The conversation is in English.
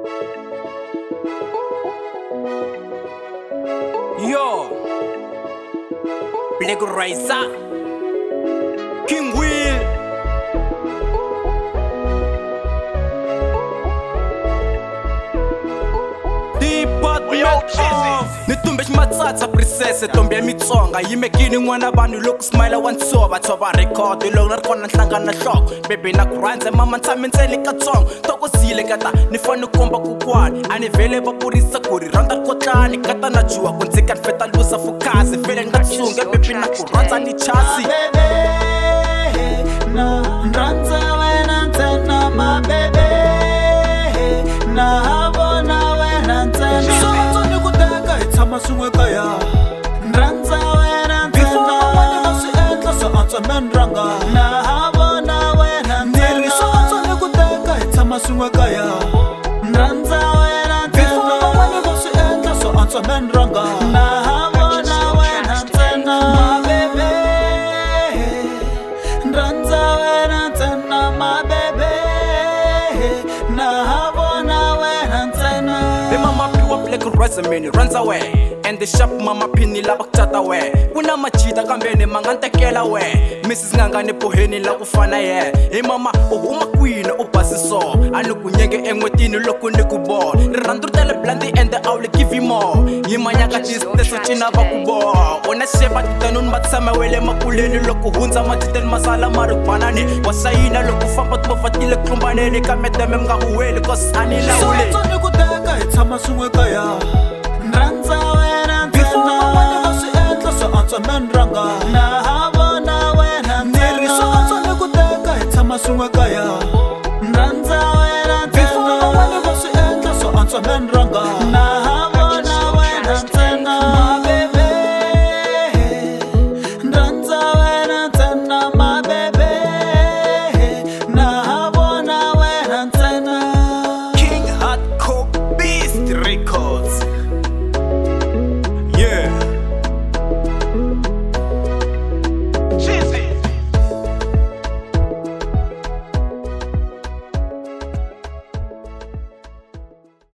Yo, Black Riser, King Will, Nitumbesh matsatsa princess tombi ya Mitsonga yimekini n'wana vanhu loko smile wa ntshova tshova record loko na ri kona nhlangana nhloko baby na ku rhandza mama ntshame ntsele katsongo tokozile kata ni fane komba kokwani a ni vele va kurisa ku ri rhandza kotlani kata na juwa ku ndzika ni feta lusa fukasi vele ni nga tsunge baby na ku rhandza ni chasi na rhandza wena ntsena ma baby na havona wena ntsena tshama swin'we kaya rhandza wena ntsena wena va swi endla swo antswa menranga na havona wena ntsena swo ni ku teka hi tshama swin'we kaya rhandza wena ntsena wena va swi endla swo antswa menranga na havona wena ntsena ma bebe rhandza wena ntsena ma bebe na havona wena ntsena mama piwa Black Riser mini runs away and the sharp mama pini lava kutsata we kuna machita kambeni manga ntekela we Mrs nganga ni poheni la ku fana ye hey mama u huma kwini u basiso ani ku nyenge en'wetini loko ni ku bona rirhandzu tele blandi and I will give you more yimanya ka distance cina va ku bona ona sheba titanuni va tshama wele makuleni loko hundza matiteni masala mari banani wasayina loko famba tu fatile klumbaneni ka medeme mga huweli cause ani lawule ni ku teka hi tshama swin'we kaya rhandza wena ntsena wena va swi endla swo antswa menranga na havona wena ntsena swo antswa ni ku teka hi tshama swin'we